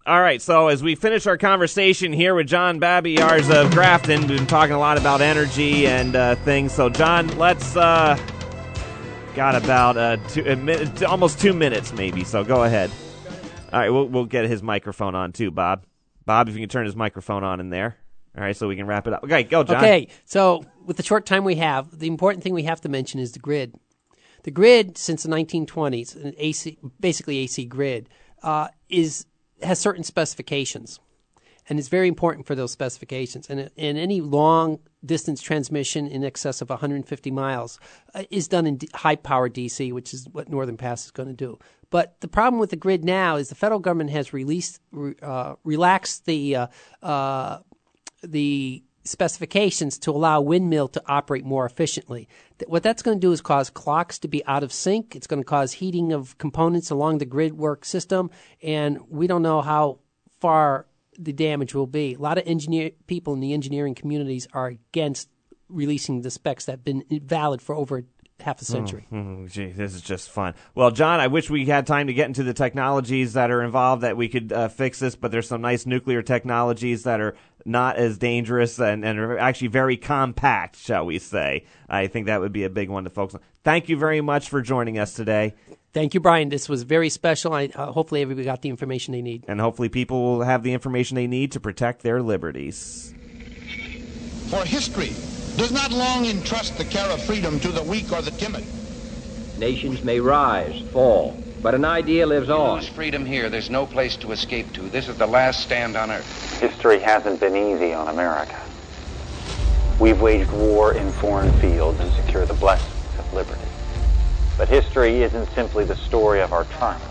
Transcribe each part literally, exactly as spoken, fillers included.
All right, so as we finish our conversation here with John Babiarz of Grafton, we've been talking a lot about energy and uh, things. So, John, let's uh, got about uh, two, a minute, almost two minutes, maybe. So, go ahead. All right, we'll we'll get his microphone on too, Bob. Bob, if you can turn his microphone on in there. All right, so we can wrap it up. Okay, go, John. Okay, so with the short time we have, the important thing we have to mention is the grid. The grid, since the nineteen twenties, an A C, basically A C grid, uh, is has certain specifications, and it's very important for those specifications. And, and any long-distance transmission in excess of one hundred fifty miles uh, is done in d- high-power D C, which is what Northern Pass is going to do. But the problem with the grid now is the federal government has released, uh, relaxed the uh, uh, the specifications to allow windmill to operate more efficiently. What that's going to do is cause clocks to be out of sync. It's going to cause heating of components along the grid work system, and we don't know how far the damage will be. A lot of engineer people in the engineering communities are against releasing the specs that have been valid for over half a century. Oh, oh, gee, this is just fun. Well, John, I wish we had time to get into the technologies that are involved that we could uh, fix this, but there's some nice nuclear technologies that are not as dangerous and, and are actually very compact, shall we say. I think that would be a big one to focus on. Thank you very much for joining us today. Thank you, Brian. This was very special. I, uh, hopefully everybody got the information they need. And hopefully people will have the information they need to protect their liberties. For history does not long entrust the care of freedom to the weak or the timid. Nations may rise, fall, but an idea lives on. Lose freedom here, there's no place to escape to. This is the last stand on earth. History hasn't been easy on America. We've waged war in foreign fields and secured the blessings of liberty. But history isn't simply the story of our triumphs.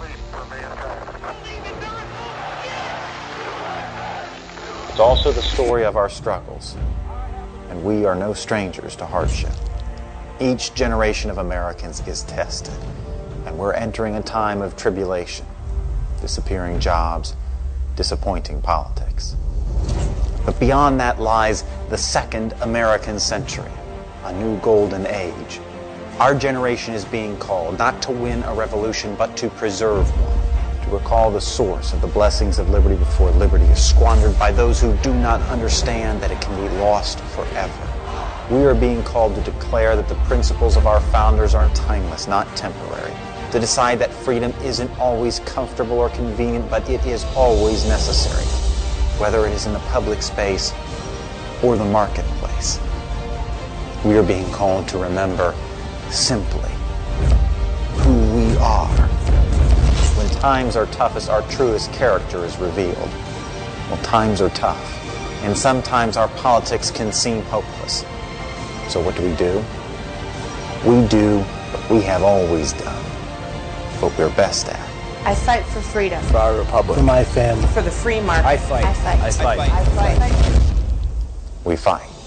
It's also the story of our struggles. And we are no strangers to hardship. Each generation of Americans is tested, and we're entering a time of tribulation, disappearing jobs, disappointing politics. But beyond that lies the second American century, a new golden age. Our generation is being called not to win a revolution, but to preserve one, to recall the source of the blessings of liberty before liberty is squandered by those who do not understand that it can be lost forever. We are being called to declare that the principles of our founders are timeless, not temporary, to decide that freedom isn't always comfortable or convenient, but it is always necessary, whether it is in the public space or the marketplace. We are being called to remember simply who we are. When times are toughest, our truest character is revealed. Well, times are tough, and sometimes our politics can seem hopeless. So what do we do? We do what we have always done, what we're best at. I fight for freedom. For our republic. For my family. For the free market. I fight. I fight. I fight. I fight. I fight. We fight.